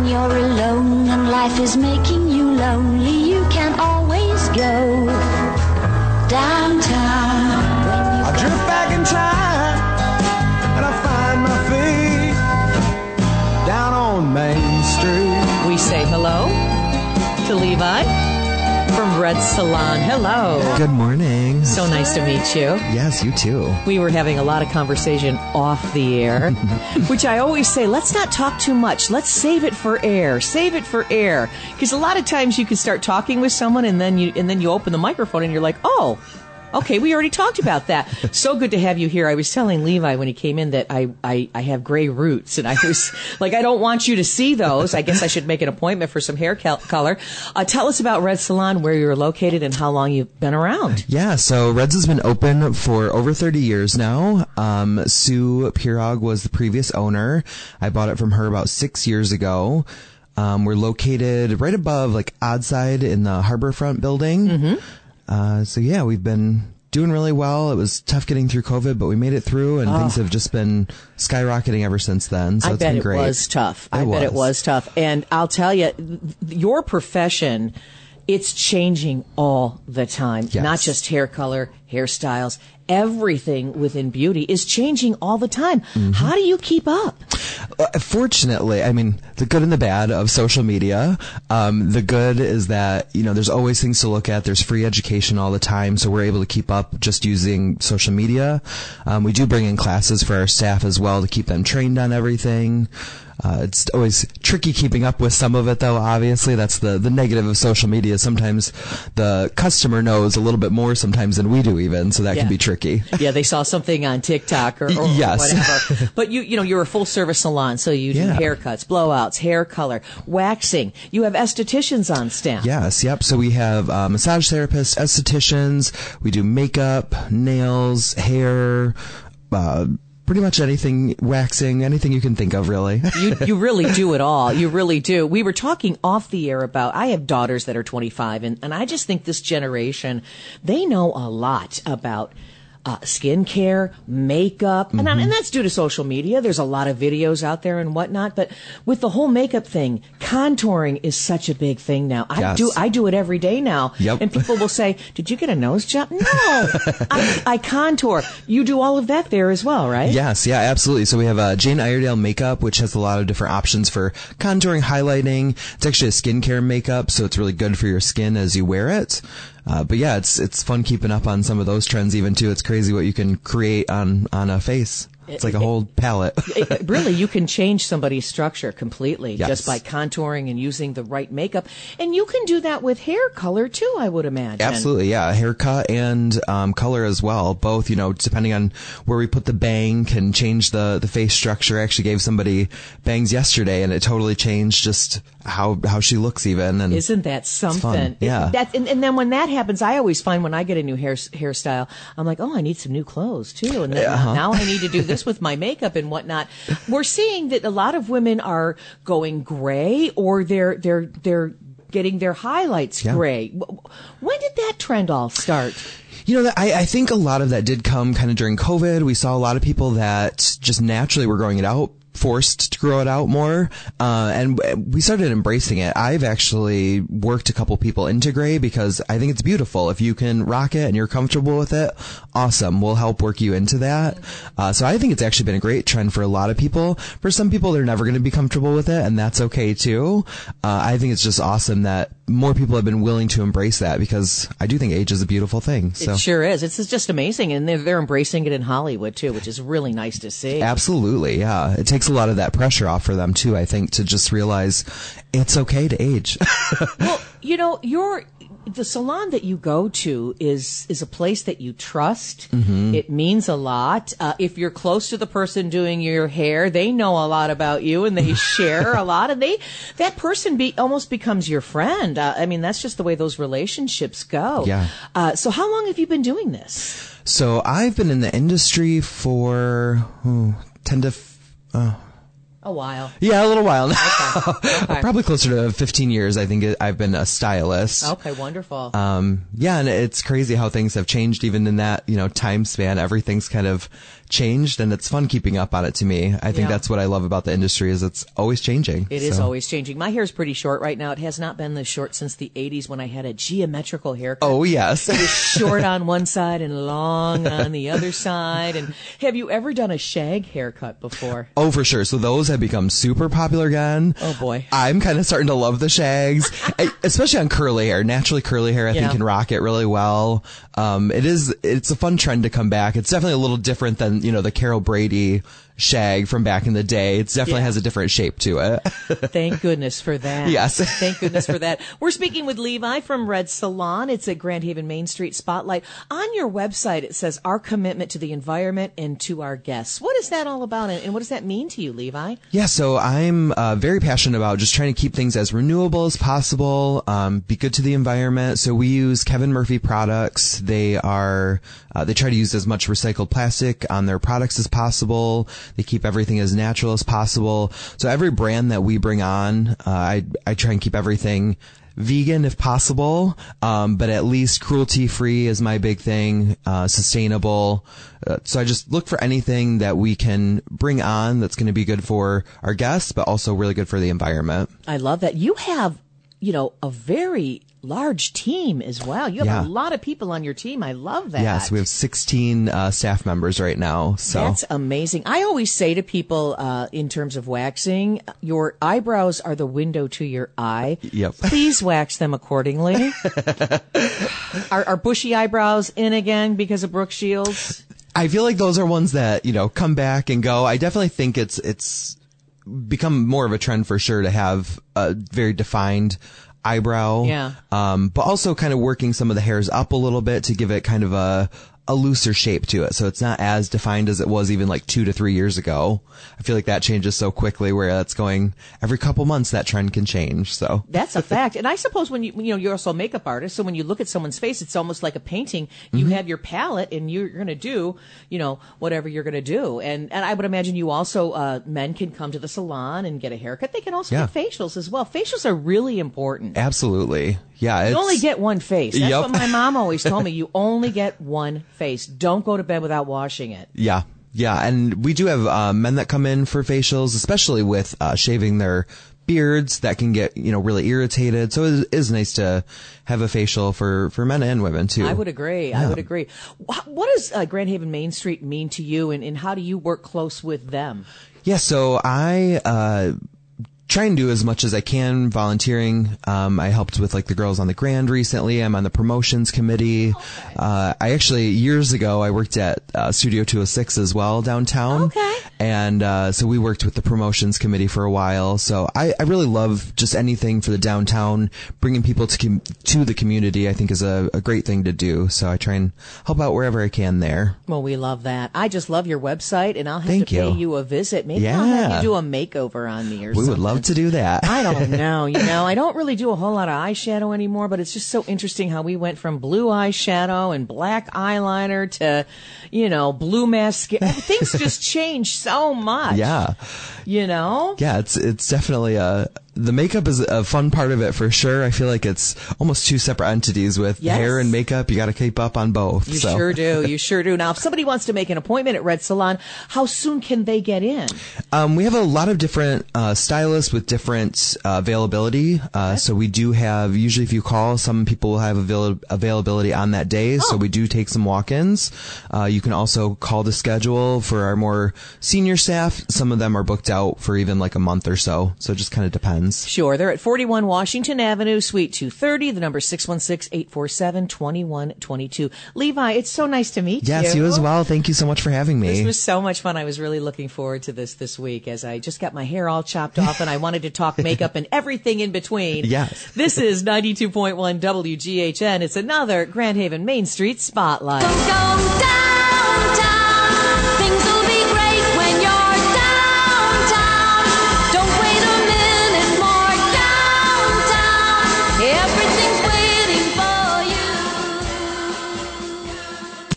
When you're alone and life is making you lonely, you can always go downtown. I drift back in time and I find my feet down on Main Street. We say hello to Levi from Red Salon. Hello. Good morning. So nice to meet you. Yes, you too. We were having a lot of conversation off the air, which I always say, let's not talk too much. Let's save it for air. Save it for air. Because a lot of times you can start talking with someone and then you open the microphone and you're like, oh, okay, we already talked about that. So good to have you here. I was telling Levi when he came in that I have gray roots, and I was like, I don't want you to see those. I guess I should make an appointment for some hair color. Tell us about Red Salon, where you're located, and how long you've been around. Yeah, so Red's has been open for over 30 years now. Sue Pirog was the previous owner. I bought it from her about 6 years ago. We're located right above, like, Oddside in the Harborfront building. Mm-hmm. So yeah, we've been doing really well. It was tough getting through COVID, but we made it through, and things have just been skyrocketing ever since then. So it's been great. I bet it was tough. And I'll tell you, your profession, it's changing all the time. Yes. Not just hair color, hairstyles, everything within beauty is changing all the time. Mm-hmm. How do you keep up? Fortunately, I mean, the good and the bad of social media. The good is that, there's always things to look at. There's free education all the time, so we're able to keep up just using social media. We do bring in classes for our staff as well to keep them trained on everything. It's always tricky keeping up with some of it, though. Obviously, that's the negative of social media. Sometimes the customer knows a little bit more sometimes than we do even, so that can be tricky. Yeah, they saw something on TikTok or yes. whatever. But you're a full service salon, so you do haircuts, blowouts, hair color, waxing. You have estheticians on staff. Yes, yep. So we have massage therapists, estheticians. We do makeup, nails, hair, pretty much anything, waxing, anything you can think of, really. You really do it all. You really do. We were talking off the air about, I have daughters that are 25, and I just think this generation, they know a lot about skincare, makeup, and that's due to social media. There's a lot of videos out there and whatnot, but with the whole makeup thing, contouring is such a big thing now. I do it every day now. Yep. And people will say, did you get a nose job? No, I contour. You do all of that there as well, right? Yes, yeah, absolutely. So we have Jane Iredale makeup, which has a lot of different options for contouring, highlighting. It's actually a skincare makeup, so it's really good for your skin as you wear it. But yeah, it's fun keeping up on some of those trends even too. It's crazy what you can create on a face. It's like a whole palette. Really, you can change somebody's structure completely just by contouring and using the right makeup. And you can do that with hair color too, I would imagine. Absolutely, yeah. Haircut and color as well. Both, depending on where we put the bang can change the face structure. I actually gave somebody bangs yesterday and it totally changed just how she looks even. And isn't that something? Fun. Yeah. And then when that happens, I always find when I get a new hairstyle, I'm like, oh, I need some new clothes too. And then now I need to do this with my makeup and whatnot. We're seeing that a lot of women are going gray, or they're getting their highlights gray. When did that trend all start? I think a lot of that did come kind of during COVID. We saw a lot of people that just naturally were growing it out, forced to grow it out more, and we started embracing it. I've actually worked a couple people into gray because I think it's beautiful. If you can rock it and you're comfortable with it, awesome. We'll help work you into that. So I think it's actually been a great trend for a lot of people. For some people, they're never going to be comfortable with it, and that's okay too. I think it's just awesome that more people have been willing to embrace that, because I do think age is a beautiful thing. So. It sure is. It's just amazing, and they're embracing it in Hollywood too, which is really nice to see. Absolutely, yeah. It takes a lot of that pressure off for them too, I think, to just realize it's okay to age. Well, the salon that you go to is a place that you trust. Mm-hmm. It means a lot. If you're close to the person doing your hair, they know a lot about you and they share a lot, and that person almost becomes your friend. That's just the way those relationships go. Yeah. So how long have you been doing this? So I've been in the industry for A while. Yeah, a little while now. Okay. Probably closer to 15 years. I think I've been a stylist. Okay, wonderful. Yeah, and it's crazy how things have changed even in that, time span. Everything's kind of changed, and it's fun keeping up on it to me. I think that's what I love about the industry is it's always changing. It is always changing. My hair's pretty short right now. It has not been this short since the 80s when I had a geometrical haircut. Oh, yes. It was short on one side and long on the other side. And have you ever done a shag haircut before? Oh, for sure. So those have become super popular again. Oh, boy. I'm kind of starting to love the shags, especially on curly hair. Naturally curly hair, I think, can rock it really well. It's a fun trend to come back. It's definitely a little different than, the Carol Brady shag from back in the day. It definitely has a different shape to it. Thank goodness for that. Yes. Thank goodness for that. We're speaking with Levi from Red Salon. It's at Grand Haven Main Street Spotlight. On your website, it says our commitment to the environment and to our guests. What is that all about, and what does that mean to you, Levi? Yeah, so I'm very passionate about just trying to keep things as renewable as possible, be good to the environment. So we use Kevin Murphy products. They try to use as much recycled plastic on their products as possible. They keep everything as natural as possible. So every brand that we bring on, I try and keep everything vegan if possible, but at least cruelty-free is my big thing, sustainable. So I just look for anything that we can bring on that's going to be good for our guests, but also really good for the environment. I love that. You have, a very large team as well. You have a lot of people on your team. I love that. Yes, we have 16 staff members right now. So that's amazing. I always say to people, in terms of waxing, your eyebrows are the window to your eye. Yep. Please wax them accordingly. Are bushy eyebrows in again because of Brooke Shields? I feel like those are ones that, come back and go. I definitely think it's become more of a trend for sure to have a very defined eyebrow. Yeah. But also kind of working some of the hairs up a little bit to give it kind of a looser shape to it. So it's not as defined as it was even like 2 to 3 years ago. I feel like that changes so quickly where that's going every couple months, that trend can change. So that's a fact. And I suppose when you're also a makeup artist. So when you look at someone's face, it's almost like a painting. You have your palette and you're going to do, whatever you're going to do. And I would imagine you also, men can come to the salon and get a haircut. They can also get facials as well. Facials are really important. Absolutely. Yeah. You only get one face. That's Yep. what my mom always told me. You only get one face. Don't go to bed without washing it. Yeah. Yeah. And we do have men that come in for facials, especially with shaving their beards that can get, really irritated. So it is nice to have a facial for men and women too. I would agree. Yeah. I would agree. What does Grand Haven Main Street mean to you, and how do you work close with them? Yeah. So I try and do as much as I can volunteering. I helped with like the Girls on the Grand recently. I'm on the promotions committee. Okay. I actually, years ago, I worked at Studio 206 as well downtown. Okay. And so we worked with the promotions committee for a while. So I really love just anything for the downtown. Bringing people to the community, I think, is a great thing to do. So I try and help out wherever I can there. Well, we love that. I just love your website, and I'll have Thank to pay you a visit. Maybe I'll have you do a makeover on me or something. We would love to do that. I don't know. I don't really do a whole lot of eyeshadow anymore, but it's just so interesting how we went from blue eyeshadow and black eyeliner to, blue mascara. Things just changed so much. Yeah. Yeah, it's definitely the makeup is a fun part of it for sure. I feel like it's almost two separate entities with hair and makeup. You got to keep up on both. You sure do. You sure do. Now, if somebody wants to make an appointment at Red Salon, how soon can they get in? We have a lot of different stylists with different availability. So we do have, usually if you call, some people will have availability on that day. So we do take some walk-ins. You can also call the schedule for our more senior staff. Some of them are booked out for even like a month or so. So it just kind of depends. Sure. They're at 41 Washington Avenue, Suite 230. The number 616-847-2122. Levi, it's so nice to meet you. Yes, you as well. Thank you so much for having me. This was so much fun. I was really looking forward to this week as I just got my hair all chopped off and I wanted to talk makeup and everything in between. Yes. This is 92.1 WGHN. It's another Grand Haven Main Street Spotlight. Don't go down.